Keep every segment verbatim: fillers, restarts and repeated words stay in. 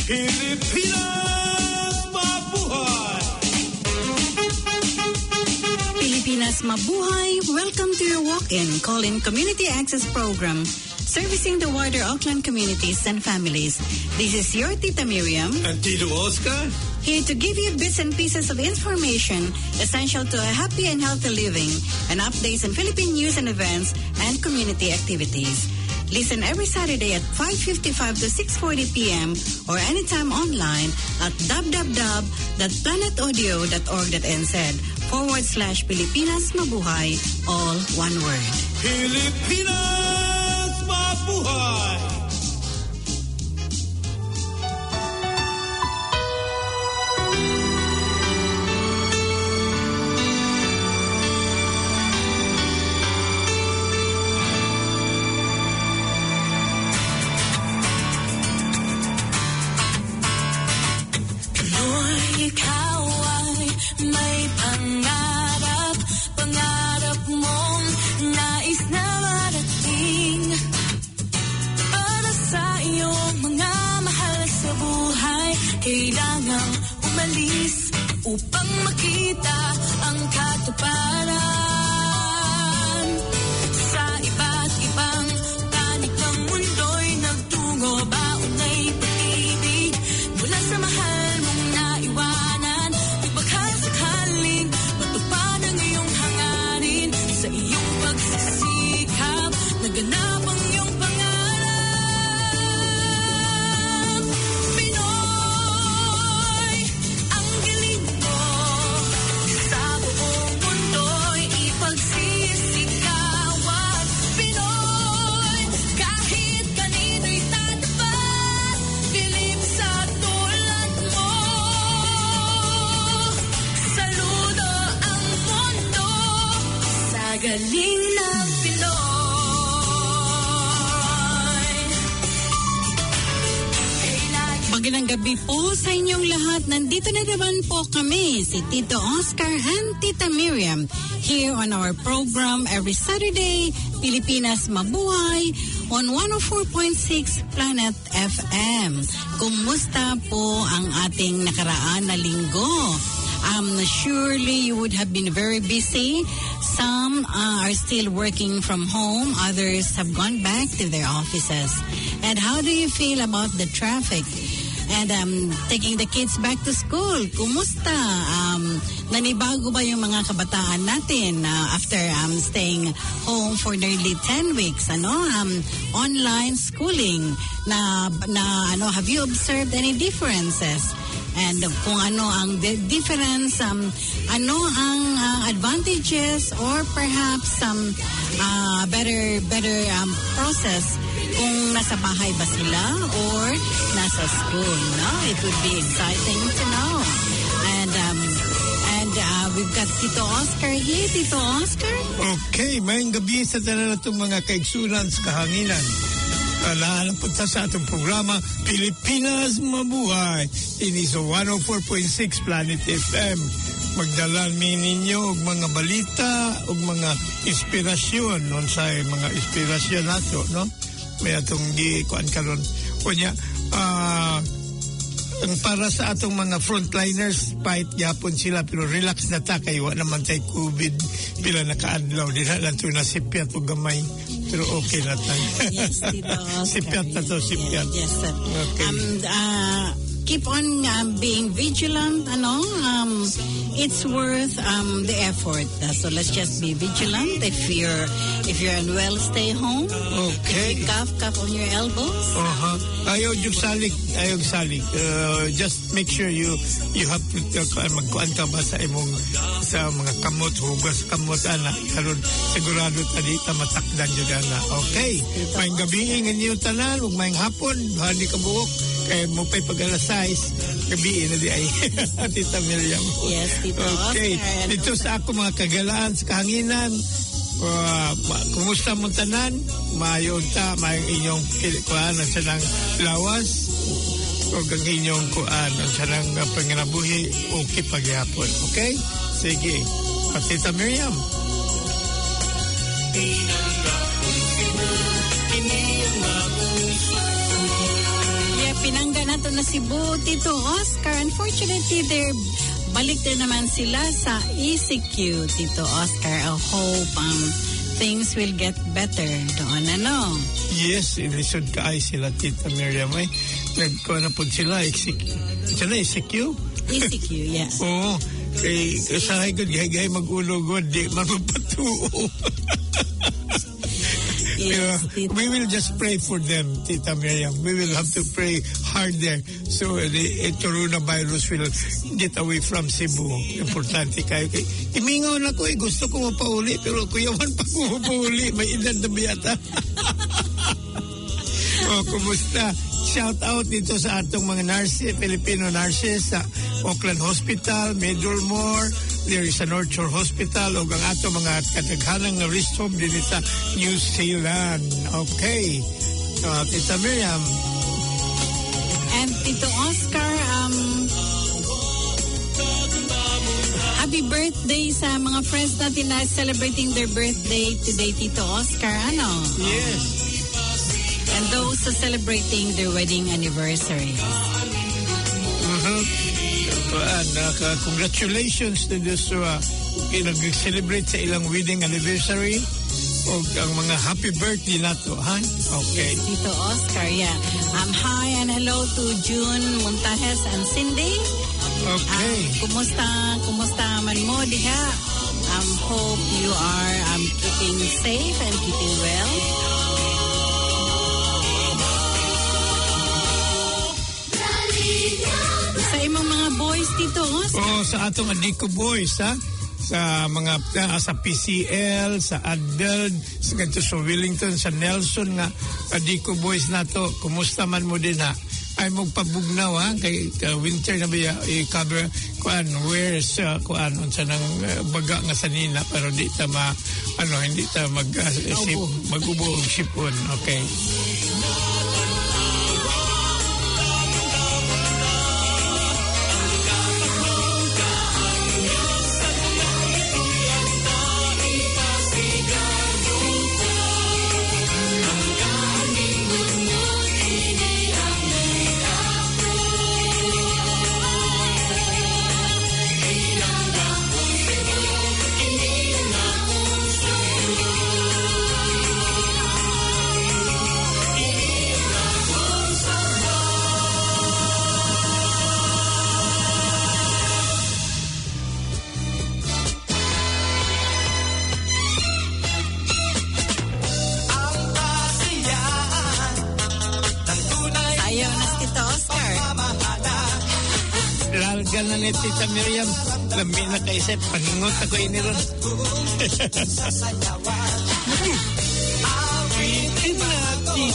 Pilipinas Mabuhay! Pilipinas Mabuhay, welcome to your walk-in call-in community access program servicing the wider Auckland communities and families. This is your Tita Miriam and Tito Oscar, here to give you bits and pieces of information essential to a happy and healthy living and updates on Philippine news and events and community activities. Listen every Saturday at five fifty-five to six forty p.m. or anytime online at w w w dot planet audio dot org dot n z forward slash Pilipinas Mabuhay, all one word. Pilipinas Mabuhay! Ikaw ay may pangarap, pangarap mong nais na marating. Para sa iyong mga mahal sa buhay, kailangang umalis upang makita ang katuparan. Sa iba't ibang tanik ng mundo'y nagtungo, baon ay pag-ibig mula sa mahal mong naiwanan. Ibagay sakaling matupad ang iyong hangarin, sa iyong pagsisikap naganap ang iyong pangarap. Pinoy, ang galing mo, sa buong mundo'y ipagsisikawan. Pinoy, kahit kanino'y tatapat, pilim sa tulad mo. Saludo ang mundo sa galing ng Pinoy. Magandang gabi po sa inyong lahat. Nandito na naman po kami, si Tito Oscar and Tita Miriam, here on our program every Saturday, Pilipinas Mabuhay, on one oh four point six Planet F M. Kumusta po ang ating nakaraan na linggo? Um, surely you would have been very busy. Some uh, are still working from home. Others have gone back to their offices. And how do you feel about the traffic? And um, taking the kids back to school, kumusta? Um, nanibago ba yung mga kabataan natin uh, after um, staying home for nearly ten weeks? Ano? Um, online schooling. Na, na ano, have you observed any differences? And uh, kung ano ang di- difference, um, ano ang uh, advantages or perhaps some uh, better better um, process kung nasa bahay ba sila or nasa school, no? It would be exciting to know. And um, and uh, we've got Tito Oscar here. Tito Oscar? Okay, mayang gabi sa tanan na itong mga kaigsunan sa kahanginan. Alaala po ta sa atong programa, Pilipinas Mabuhay. Ini sa one oh four point six Planet F M. Magdalan mi ninyo og mga balita, og mga inspirasyon, non sa mga inspirasyon nato, no? May atong gikuan karon. Kunya, ah, ang para sa atong mga frontliners, fight yapon sila, pero relax na ta, kay wa naman tay COVID, pila nakaadlaw, di na lang ito nasipyat o gamay, pero okay na tayo. Yes, Tito Oscar. Sipyat na to, sipyat. Yes, sir. Okay. Um, uh, keep on um, being vigilant, ano? Um, it's worth um, the effort. Uh, so let's just be vigilant. If you're if you're unwell, stay home. Okay. If you cough, cough on your elbows. Uh-huh. Ayaw yung salik, ayaw yung salik. Uh, just make sure you you have to uh, magkuhan ka ba sa imong sa mga kamot, hugas kamot, ana. Karon sigurado tadi ta matakdan yun, ana. Okay. May gabi inyo tanan, ug may hapon, hali ka buok. Kaya mo pa'y pag-alas gabi na di ay Tita Miriam. Yes, Tito Okay. Oscar. Dito sa ako mga kagalaan sa kahanginan, uh, kumusta mo tanan? Mayon ta, may inyong kuhaan sa nang lawas o ang inyong kuhaan sa nang uh, panginabuhi okay pagyapon. Okay? Sige. Tita Miriam. Yeah, pinangga na to na Cebu, Tito Oscar. Unfortunately, they're balik din naman sila sa E C Q, Tito Oscar. I hope um, things will get better doon, ano? Yes, ilisod ka ay sila, Tita Miriam. Ay, nagkuha na po sila, E C Q. Saan na, E C Q? E C Q, yes. Oo. Kay, kasahay ko, gay-gay mag-ulogod, di man mapatuo. Yes, uh, we will just pray for them, Tita Miriam. We will have to pray harder so the coronavirus will get away from Cebu. Importante kayo. Kay, imingaw na ko eh. Gusto ko mapauli pero kuyawan pa ko mapauli. May edad na biyata. Oh, kumusta? Shout out dito sa atong mga nurses, Filipino nurses sa Auckland Hospital, Middlemore. There is a North Shore Hospital o ang ato mga kadaghanang rest home din sa New Zealand. Okay. Uh, Tita Miriam. And Tito Oscar, um, happy birthday sa mga friends natin na celebrating their birthday today, Tito Oscar. Ano? Yes. And those who celebrating their wedding anniversary. Mm-hmm. Uh, uh, congratulations to those who uh, nag-celebrate sa ilang wedding anniversary o ang mga happy birthday na to, ha? Okay. Yes, Tito Oscar, yeah. Um, hi and hello to June Montajes and Cindy. Okay. Um, kumusta, kumusta man mo, diha? Um, hope you are um, keeping safe and keeping well. Sa imong mga boys, Tito Oscar. Oh, sa atong Adiko boys, ha? Sa mga uh, sa P C L, sa Adeld, sa ganito sa Wellington, sa Nelson nga Adiko boys na to. Kumusta man mo din, ha? Ay magpabugnaw, ha? Kay uh, winter na ba i-cover kuan where's uh, kuan unsa nang uh, baga nga sanina pero di ta ma ano hindi ta mag uh, sip, mag-ubo og sipon. Okay. Lalga na ni Tita Miriam. Lambi na kaisip. Paningot ako iniron. Awitin natin.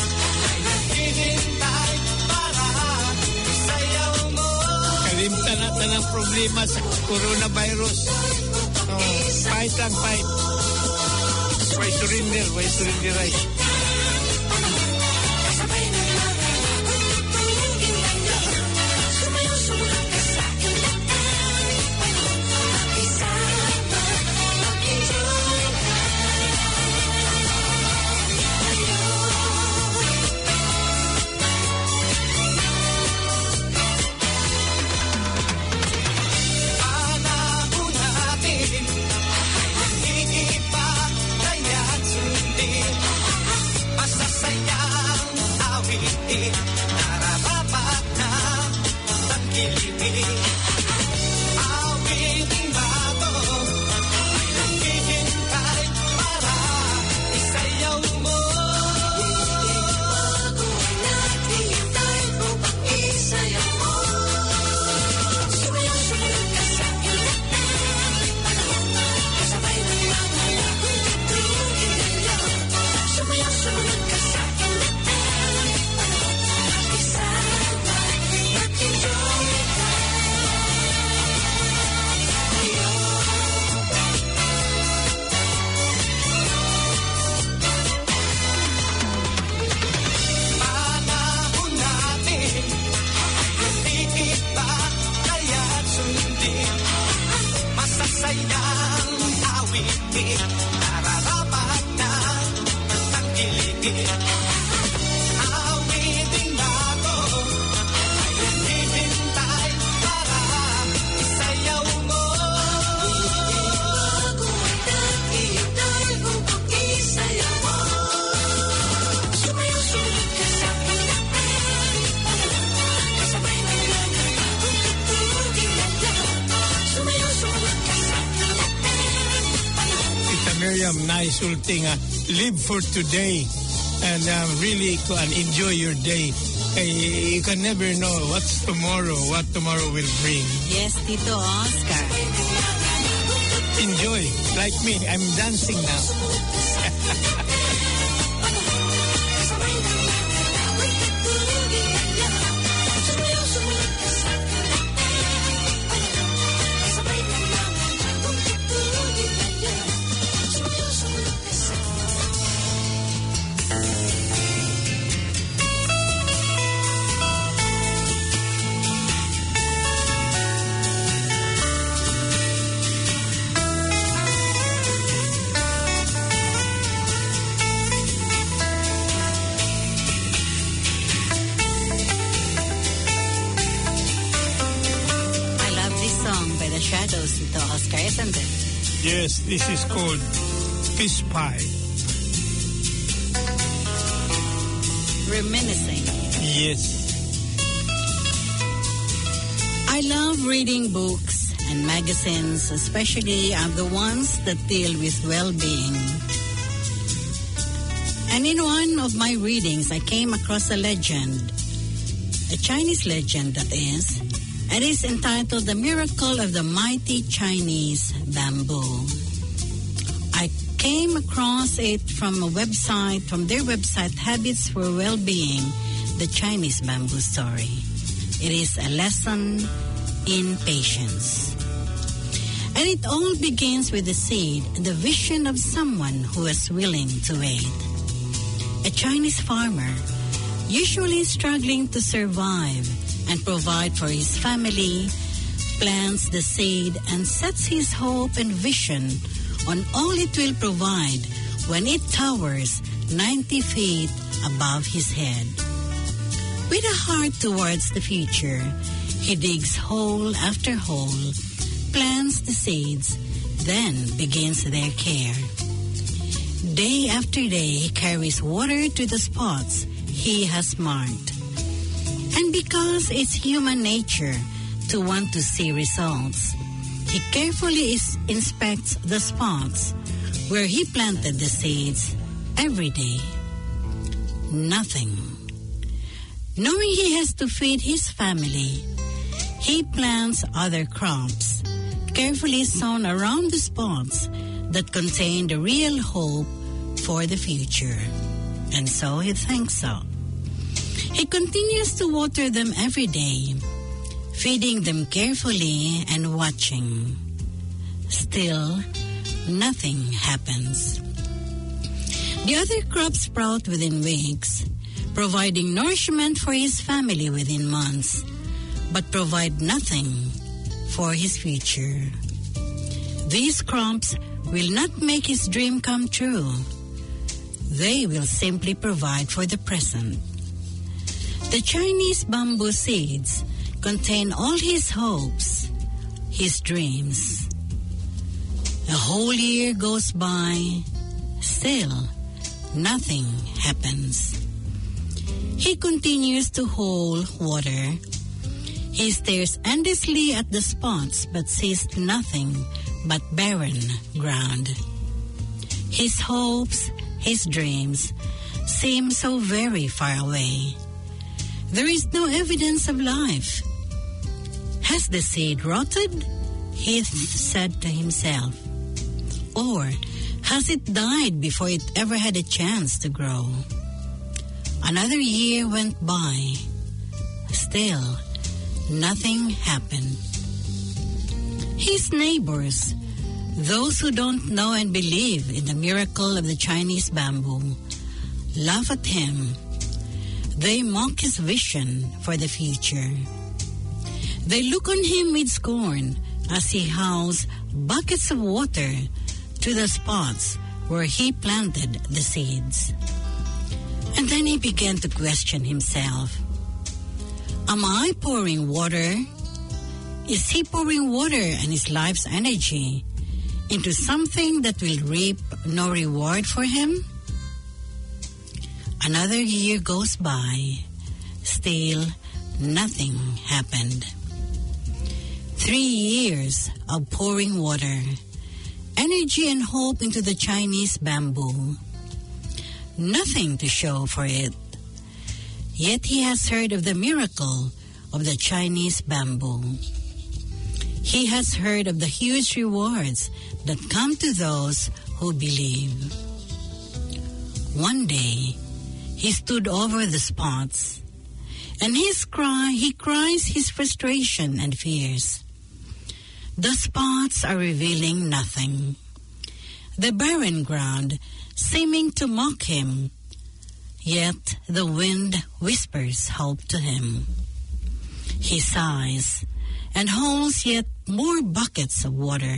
Kalimtan natin ang problema sa coronavirus. Oh, fight lang, fight. Why surrender? Why surrender right? Miriam, naisulti nga, live for today and um, really uh, enjoy your day. Kay, you can never know what's tomorrow, what tomorrow will bring. Yes, Tito Oscar. Enjoy. Like me, I'm dancing now. Shadows, Tito Oscar, isn't it? Yes, this is called Fish Pie. Reminiscing. Yes. I love reading books and magazines, especially uh, the ones that deal with well-being. And in one of my readings, I came across a legend, a Chinese legend that is. It is entitled The Miracle of the Mighty Chinese Bamboo. I came across it from a website, from their website, Habits for Well-Being, the Chinese Bamboo Story. It is a lesson in patience. And it all begins with the seed and the vision of someone who is willing to wait. A Chinese farmer, usually struggling to survive and provide for his family, plants the seed and sets his hope and vision on all it will provide when it towers ninety feet above his head. With a heart towards the future, he digs hole after hole, plants the seeds, then begins their care. Day after day, he carries water to the spots he has marked. And because it's human nature to want to see results, he carefully is, inspects the spots where he planted the seeds every day. Nothing. Knowing he has to feed his family, he plants other crops, carefully sown around the spots that contain the real hope for the future. And so he thinks so. He continues to water them every day, feeding them carefully and watching. Still, nothing happens. The other crops sprout within weeks, providing nourishment for his family within months, but provide nothing for his future. These crops will not make his dream come true. They will simply provide for the present. The Chinese bamboo seeds contain all his hopes, his dreams. A whole year goes by, still nothing happens. He continues to hold water. He stares endlessly at the spots but sees nothing but barren ground. His hopes, his dreams seem so very far away. There is no evidence of life. Has the seed rotted? He said to himself. Or has it died before it ever had a chance to grow? Another year went by. Still, nothing happened. His neighbors, those who don't know and believe in the miracle of the Chinese bamboo, laugh at him. They mock his vision for the future. They look on him with scorn as he hauls buckets of water to the spots where he planted the seeds. And then he began to question himself. Am I pouring water? Is he pouring water and his life's energy into something that will reap no reward for him? Another year goes by. Still, nothing happened. Three years of pouring water. energy and hope into the Chinese bamboo. Nothing to show for it. Yet he has heard of the miracle of the Chinese bamboo. He has heard of the huge rewards that come to those who believe. One day, he stood over the spots, and his cry, he cries his frustration and fears. The spots are revealing nothing. The barren ground seeming to mock him, yet the wind whispers hope to him. He sighs and holds yet more buckets of water.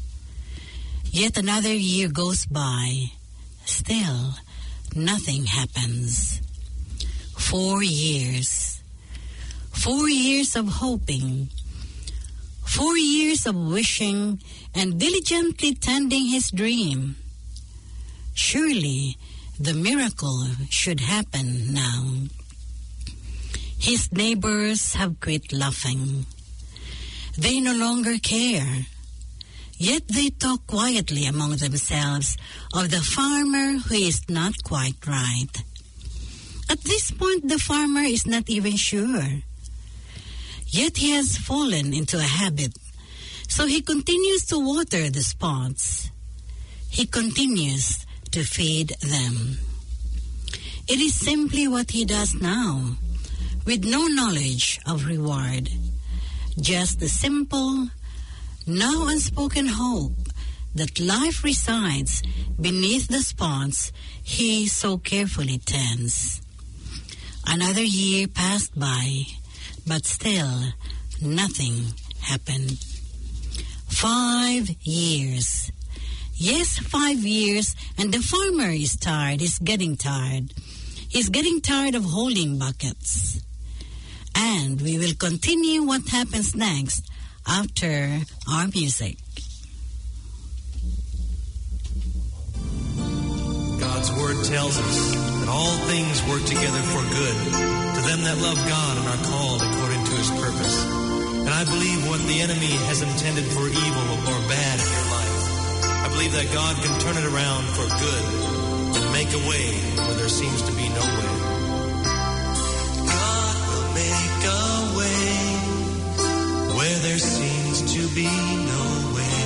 Yet another year goes by. Still, nothing happens. Four years. Four years of hoping. Four years of wishing and diligently tending his dream. Surely, the miracle should happen now. His neighbors have quit laughing. They no longer care. Yet they talk quietly among themselves of the farmer who is not quite right. At this point, the farmer is not even sure. Yet he has fallen into a habit, so he continues to water the spots. He continues to feed them. It is simply what he does now, with no knowledge of reward. Just the simple, now unspoken hope that life resides beneath the spots he so carefully tends. Another year passed by, but still nothing happened. Five years. Yes, five years, and the farmer is tired. He's getting tired. He's getting tired of holding buckets. And we will continue what happens next after our music. God's word tells us that all things work together for good to them that love God and are called according to his purpose. And I believe what the enemy has intended for evil or bad in your life, I believe that God can turn it around for good and make a way where there seems to be no way. God will make a way where there seems to be no way.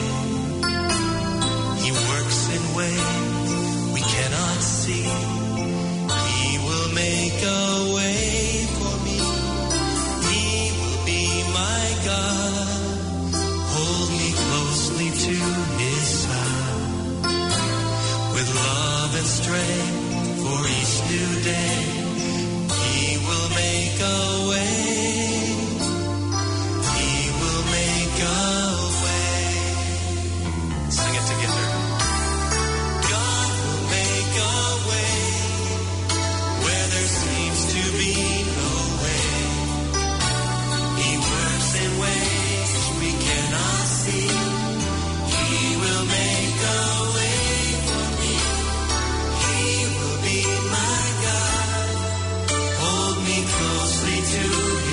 He works in ways we cannot see. He will make a way for me. He will be my God. Hold me closely to his side. With love and strength for each new day, he will make a way. He will make a way. Sing it together. God will make a way where there seems to be no way. He works in ways we cannot see. He will make a way for me. He will be my God. Hold me closely to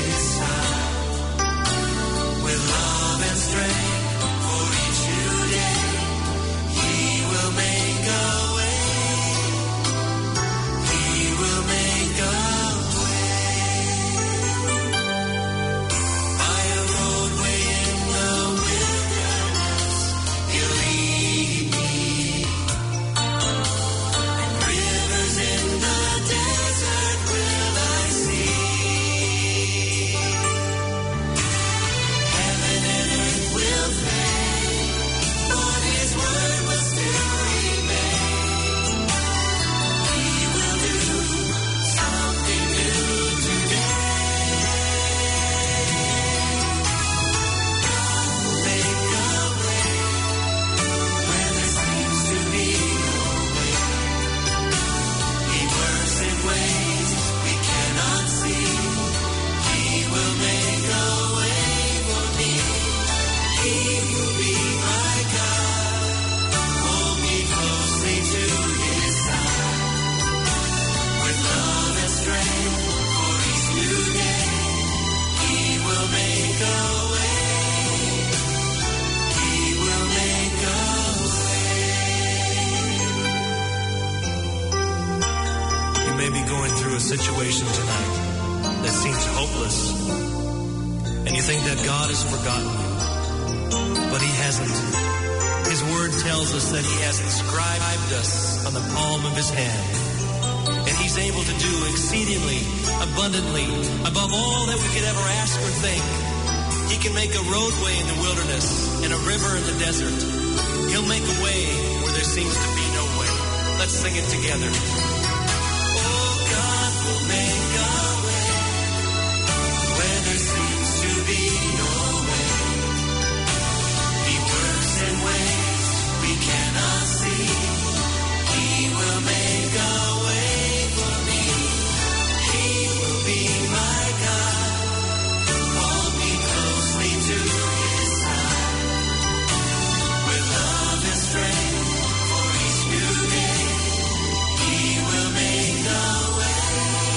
be going through a situation tonight that seems hopeless, and you think that God has forgotten you, but He hasn't. His Word tells us that He has inscribed us on the palm of His hand, and He's able to do exceedingly, abundantly, above all that we could ever ask or think. He can make a roadway in the wilderness and a river in the desert. He'll make a way where there seems to be no way. Let's sing it together. Oh, God will make a way where there seems to be no way. He works in ways we cannot see. He will make a way for me. He will be my God. Hold me closely to His side. With love and strength for each new day. He will make a way.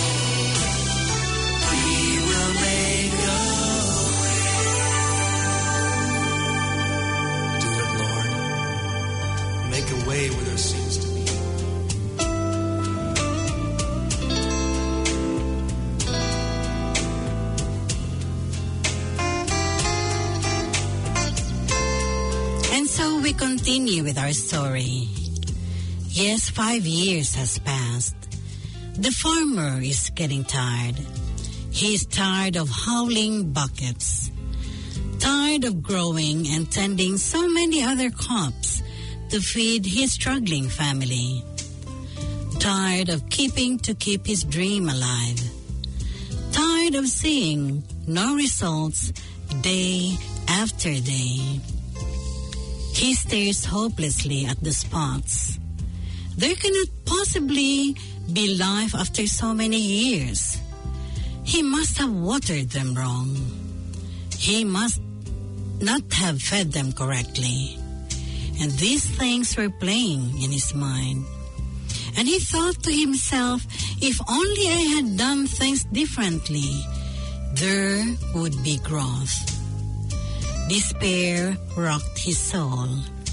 He will make a way. Do it, Lord. Make a way where there seems to be. And so we continue with our story. Yes, five years has passed. The farmer is getting tired. He's tired of hauling buckets, tired of growing and tending so many other crops to feed his struggling family, tired of keeping to keep his dream alive, tired of seeing no results day after day. He stares hopelessly at the spots. There cannot possibly be life after so many years. He must have watered them wrong. He must not have fed them correctly. And these things were playing in his mind. And he thought to himself, if only I had done things differently, there would be growth. Despair rocked his soul.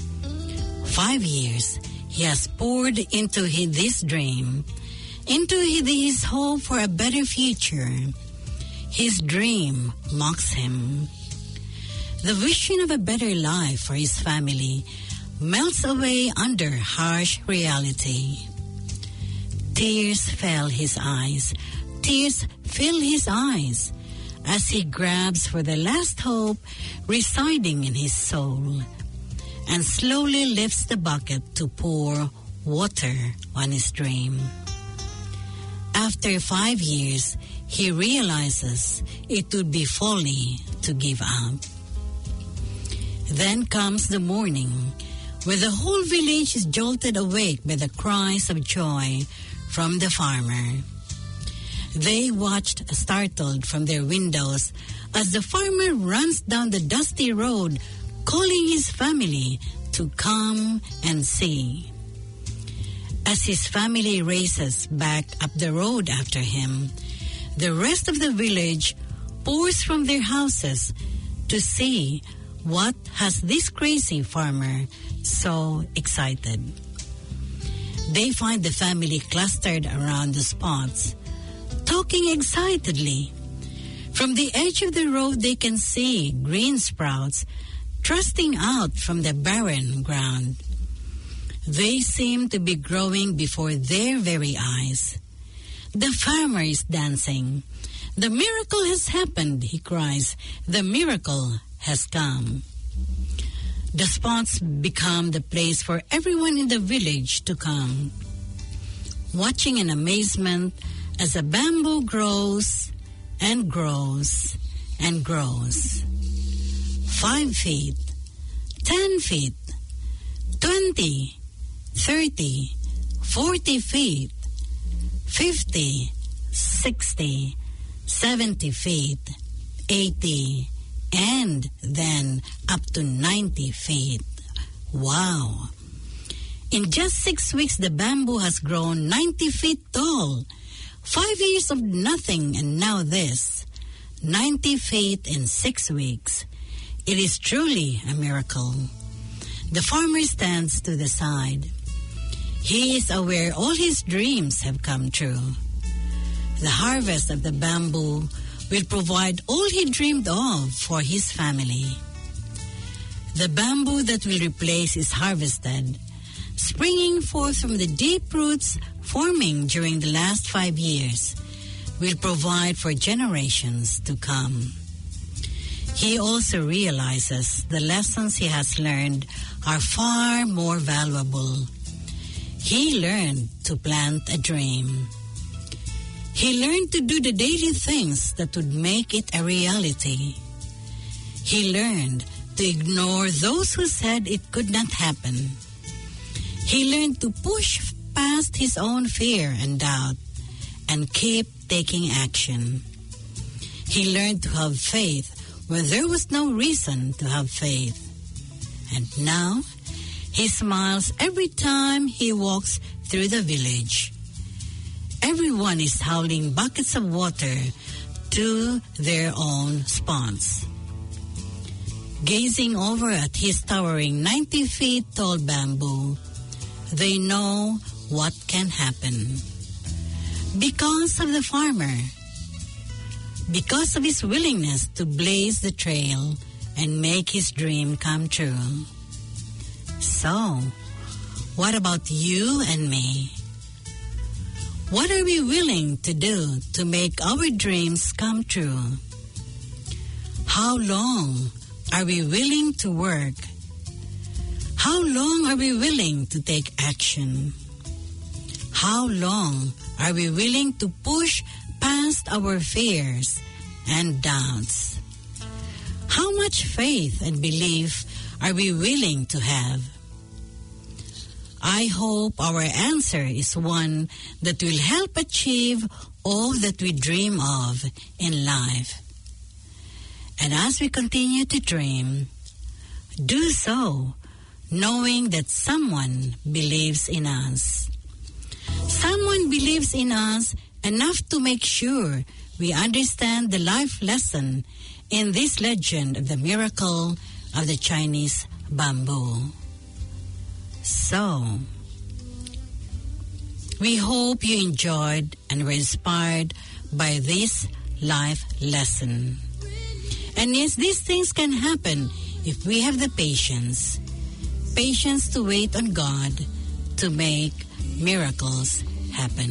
Five years he has poured into his, this dream, into his hope for a better future. His dream mocks him. The vision of a better life for his family melts away under harsh reality. Tears fell his eyes. Tears fill his eyes as he grabs for the last hope residing in his soul and slowly lifts the bucket to pour water on his dream. After five years, he realizes it would be folly to give up. Then comes the morning, where the whole village is jolted awake by the cries of joy from the farmer. They watched startled from their windows as the farmer runs down the dusty road, calling his family to come and see. As his family races back up the road after him, the rest of the village pours from their houses to see what has this crazy farmer so excited. They find the family clustered around the spots, talking excitedly. From the edge of the road, they can see green sprouts thrusting out from the barren ground. They seem to be growing before their very eyes. The farmer is dancing. The miracle has happened, he cries. The miracle has come. The spots become the place for everyone in the village to come, watching in amazement as the bamboo grows and grows and grows. Five feet, ten feet, twenty, thirty, forty feet, fifty, sixty, seventy feet, eighty, and then up to ninety feet. Wow! In just six weeks, the bamboo has grown ninety feet tall. Five years of nothing, and now this. ninety feet in six weeks. It is truly a miracle. The farmer stands to the side. He is aware all his dreams have come true. The harvest of the bamboo will provide all he dreamed of for his family. The bamboo that will replace is harvested, springing forth from the deep roots forming during the last five years, will provide for generations to come. He also realizes the lessons he has learned are far more valuable. He learned to plant a dream. He learned to do the daily things that would make it a reality. He learned to ignore those who said it could not happen. He learned to push past his own fear and doubt and keep taking action. He learned to have faith where there was no reason to have faith. And now, he smiles every time he walks through the village. Everyone is hauling buckets of water to their own spots. Gazing over at his towering ninety feet tall bamboo, they know what can happen. Because of the farmer, because of his willingness to blaze the trail and make his dream come true. So, what about you and me? What are we willing to do to make our dreams come true? How long are we willing to work? How long are we willing to take action? How long are we willing to push past our fears and doubts? How much faith and belief are we willing to have? I hope our answer is one that will help achieve all that we dream of in life. And as we continue to dream, do so knowing that someone believes in us. Someone believes in us enough to make sure we understand the life lesson in this legend of the miracle of the Chinese bamboo. So, we hope you enjoyed and were inspired by this life lesson. And yes, these things can happen if we have the patience. Patience to wait on God to make miracles happen.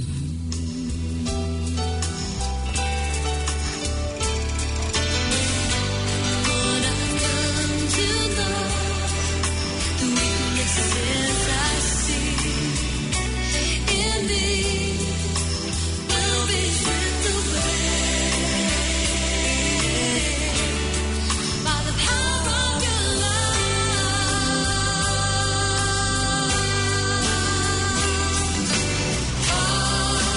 Oh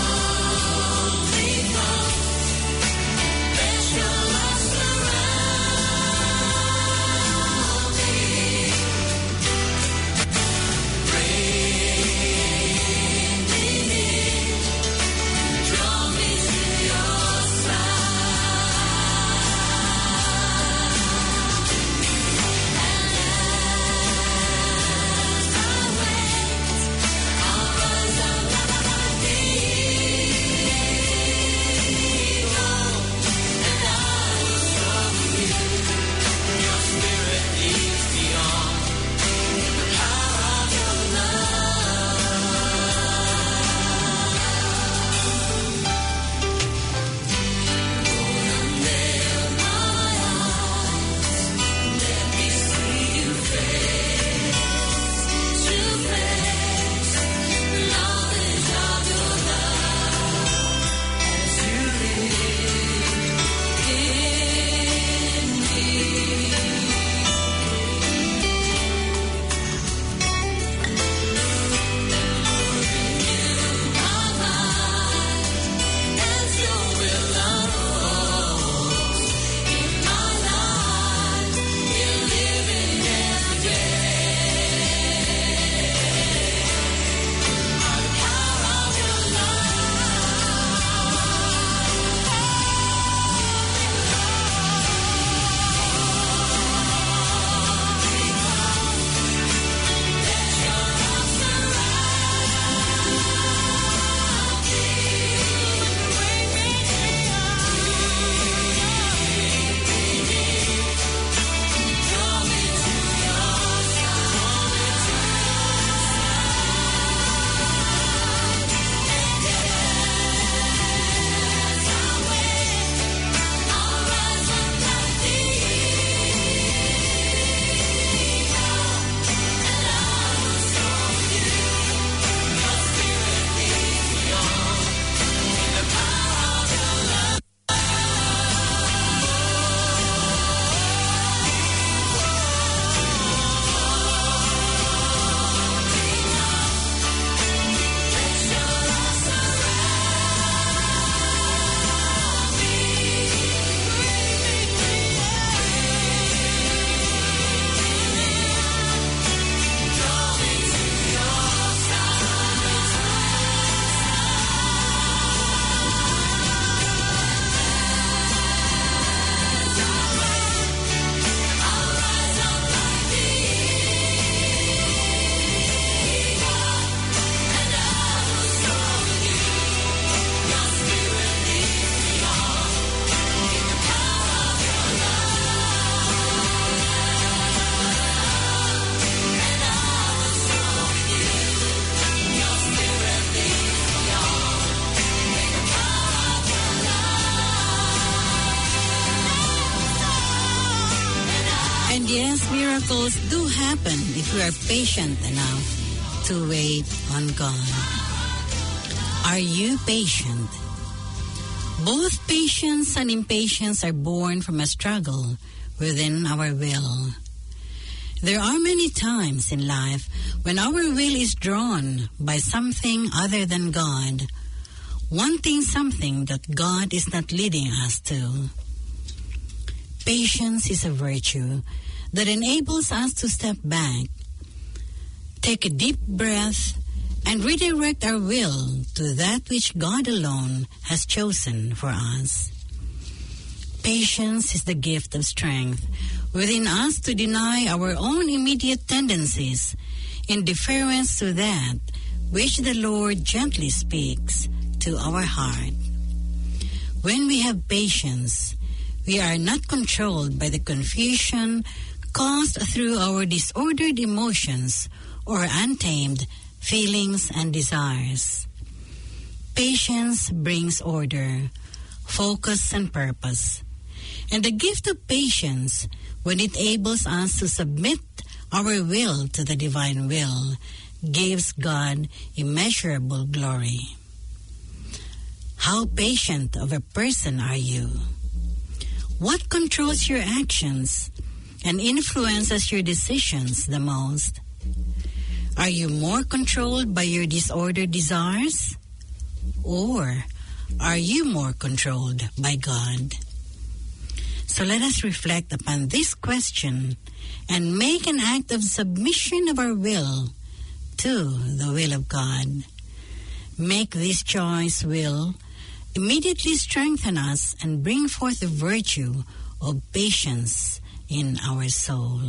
miracles do happen if we are patient enough to wait on God. Are you patient? Both patience and impatience are born from a struggle within our will. There are many times in life when our will is drawn by something other than God, wanting something that God is not leading us to. Patience is a virtue that enables us to step back, take a deep breath, and redirect our will to that which God alone has chosen for us. Patience is the gift of strength within us to deny our own immediate tendencies in deference to that which the Lord gently speaks to our heart. When we have patience, we are not controlled by the confusion caused through our disordered emotions or untamed feelings and desires. Patience brings order, focus, and purpose. And the gift of patience, when it enables us to submit our will to the divine will, gives God immeasurable glory. How patient of a person are you? What controls your actions and influences your decisions the most? Are you more controlled by your disordered desires? Or are you more controlled by God? So let us reflect upon this question and make an act of submission of our will to the will of God. Make this choice will immediately strengthen us and bring forth the virtue of patience in our soul.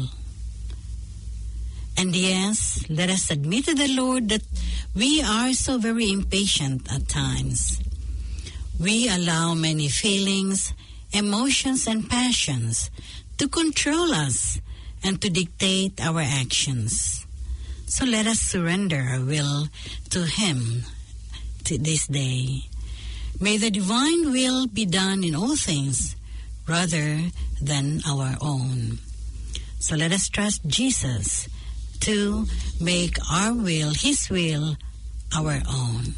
And yes, let us admit to the Lord that we are so very impatient at times. We allow many feelings, emotions, and passions to control us and to dictate our actions. So let us surrender our will to Him to this day. May the divine will be done in all things rather than our own. So let us trust Jesus to make our will, His will, our own.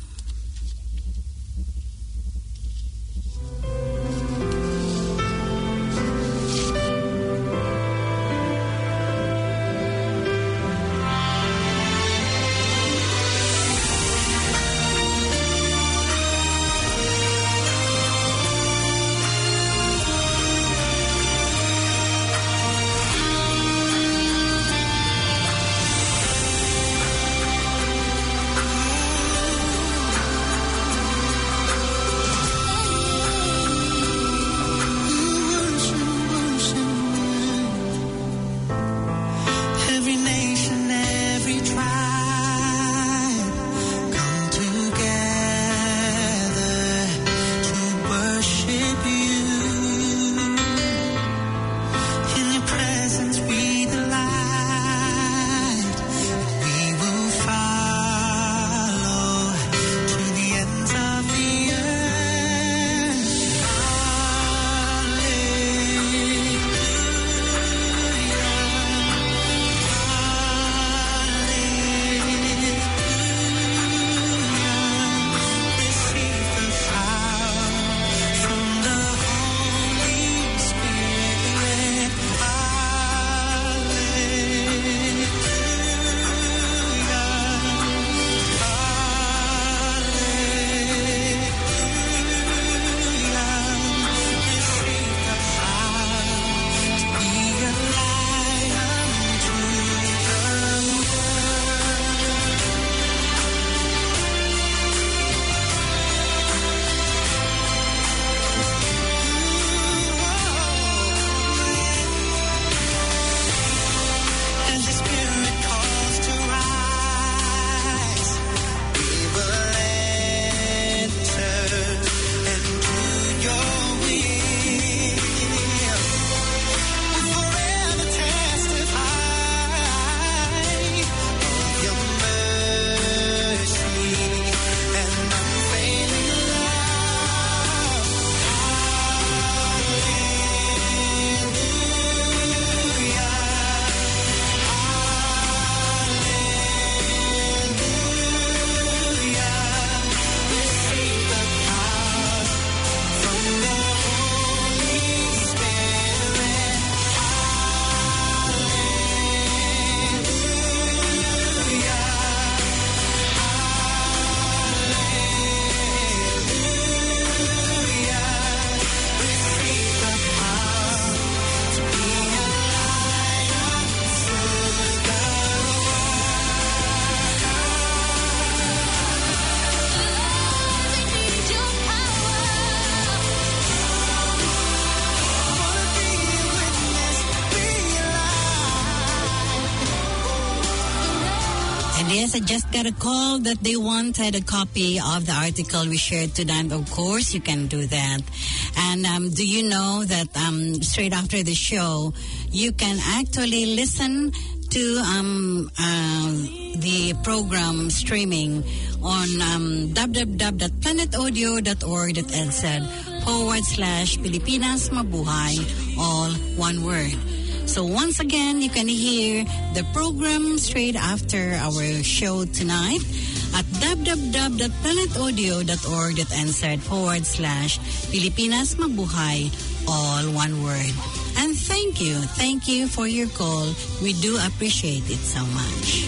Yes, I just got a call that they wanted a copy of the article we shared tonight. Of course, you can do that. And um, do you know that um, straight after the show, you can actually listen to um, uh, the program streaming on um, w w w dot planet audio dot org dot n z forward slash Pilipinas Mabuhay, all one word. So once again, you can hear the program straight after our show tonight at w w w dot planet audio dot org dot n z forward slash Pilipinas Mabuhay, all one word. And thank you, thank you for your call. We do appreciate it so much.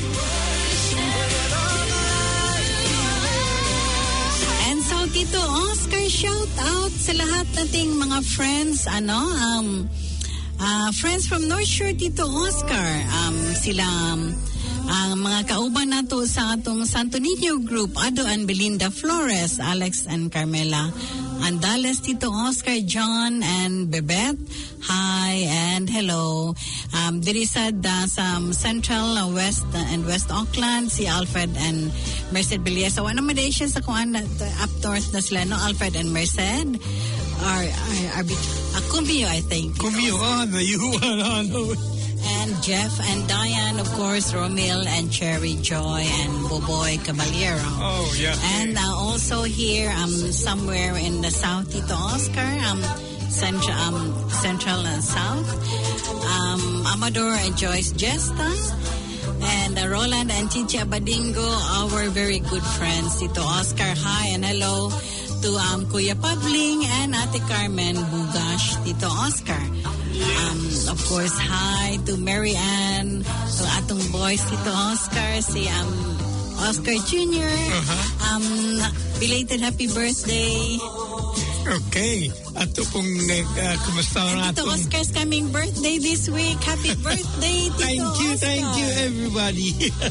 And so, Tito Oscar, shout out sa lahat nating mga friends, ano, um, uh, friends from North Shore, Tito Oscar. Um, sila, um, ang mga kauban nato sa atong Santo Niño group, Ado and Belinda Flores, Alex and Carmela Andales, Tito Oscar, John and Bebet. Hi and hello. Um, diri sa uh, sa Central, uh, West uh, and West Auckland, si Alfred and Merced Biliesa. Ano man siya sa kuan na up north na sila, no? Alfred and Merced. Or, or, or uh, Kumio, I think. Kumio, ah, na yuwan, ano. And Jeff and Diane, of course, Romil and Cherry Joy and Boboy Caballero. Oh, yeah. And uh, also here, um, somewhere in the South, Tito Oscar, um, Central, um, Central and South, um, Amador and Joyce Jesta, and uh, Roland and Chichi Abadingo, our very good friends, Tito Oscar. Hi and hello to um, Kuya Pabling and Ate Carmen Bugash, Tito Oscar. Um, of course, hi to Mary Ann, to atong boys, Tito Oscar, si um, Oscar Junior Uh-huh. Um, belated happy birthday. Okay. Ato pong uh, kumusta ang Tito atong... Oscar's coming birthday this week. Happy birthday, Tito Thank you, Oscar. thank you, everybody.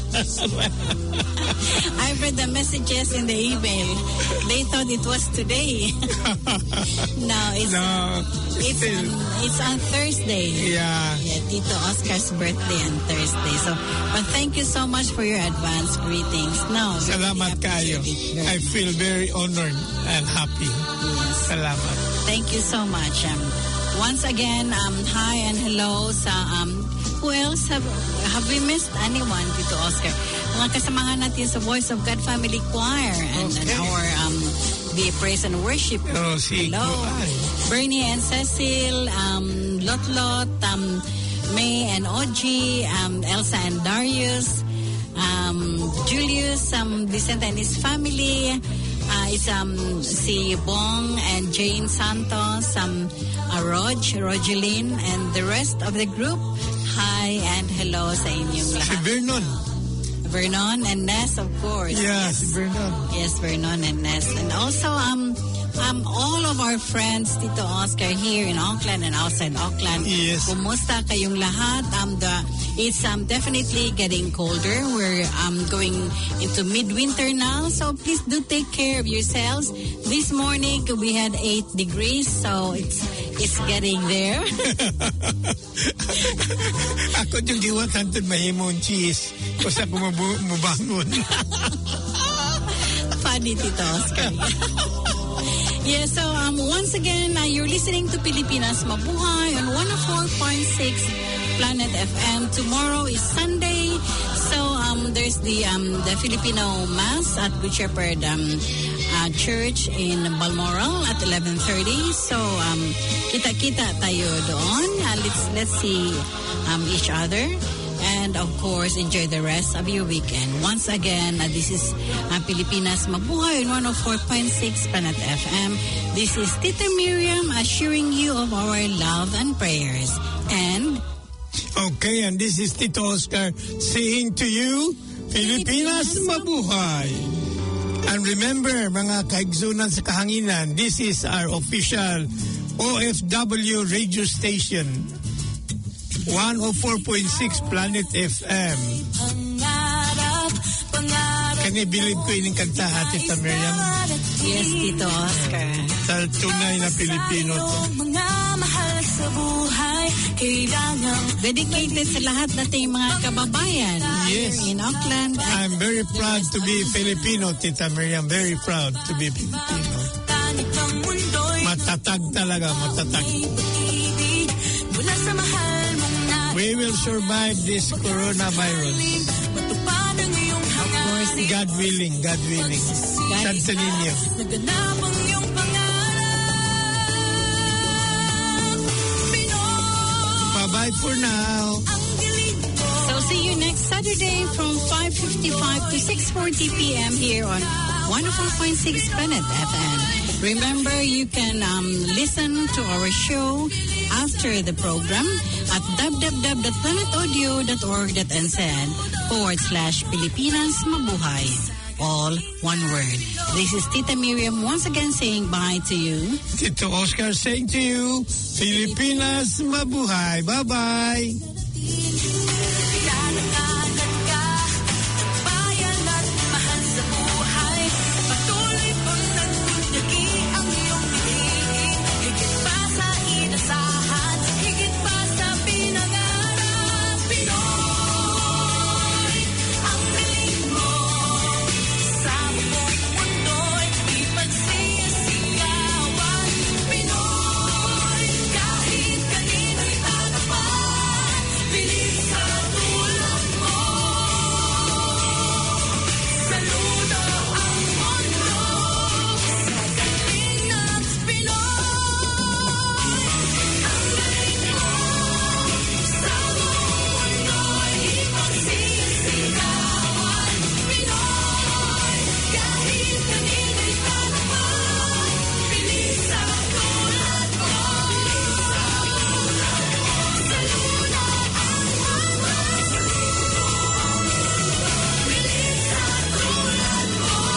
I read the messages in the email. They thought it was today. No, it's No, it's still. on, it's on Thursday. Yeah. Yeah, Tito Oscar's birthday on Thursday. So, but thank you so much for your advance greetings. No, we Salamat really kayo. appreciate it. I feel very honored and happy. Yes. Salamat. Thank you so much. Um, once again, um, hi and hello sa um, who else have have we missed anyone, Tito Oscar? Mga kasamahan natin sa Voice of God Family Choir and, and Okay. our um, the praise and worship. Oh, si Hello, Kuan. Bernie and Cecil, um, Lot Lot, um, May and Oji, um, Elsa and Darius, um, Julius, um, Vicente and his family. Uh, it's um, si Bong and Jane Santos, um, uh, Rog, Rogeline, and the rest of the group. Hi and hello sa inyong Si lahat. Vernon. Vernon and Ness, of course. Yeah, si Vernon. Yes, Vernon and Ness. And also, um, um, all of our friends, Tito Oscar, here in Auckland and outside Auckland. Yes. Kumusta kayong lahat? Um, the, it's um, definitely getting colder. We're um, going into midwinter now. So please do take care of yourselves. This morning, we had eight degrees. So it's it's getting there. Ako yung giwatan to mahimong cheese. Basta ko mabu- mabangon. Funny, Tito Oscar. Yeah, so um, once again, uh, you're listening to Pilipinas Mabuhay on one oh four point six Planet F M. Tomorrow is Sunday, so um, there's the um, the Filipino Mass at Good Shepherd um, uh, Church in Balmoral at eleven thirty. So um, kita-kita tayo doon. Uh, let's let's see um, each other. And of course, enjoy the rest of your weekend. Once again, uh, this is uh, Pilipinas Mabuhay on one oh four point six Planet F M. This is Tita Miriam assuring you of our love and prayers. And Okay, and this is Tito Oscar saying to you, Pilipinas Mabuhay. And remember, mga kaigsunan sa kahanginan, this is our official O F W radio station. one oh four point six Planet F M. Pangarap, pangarap Kani bilib ko ining kanta, Tita Miriam. Yes, Tito Oscar. Sa tunay na Pilipino to. Mga mahal sa buhay, kailangan Dedicated sa lahat nating mga kababayan Yes. here in Auckland. At I'm very proud to be Filipino, Tita Miriam. Very proud to be Filipino. tanig ng mundo'y Matatag talaga, matatag. ibig mula sa mahal mong nais. We will survive this coronavirus. Matupad ang iyong hangarin. God willing, God willing. Santa Niño. Naganap ang iyong pangarap. Pinoy Bye-bye for now. ang gilig mo. So see you next Saturday from five fifty-five to six forty p.m. here on one oh four point six Planet F M. Remember, you can um, listen to our show after the program at w w w dot planet audio dot org dot n z forward slash Pilipinas Mabuhay. All one word. This is Tita Miriam once again saying bye to you. Tito Oscar saying to you, Filipinas Mabuhay. Bye-bye.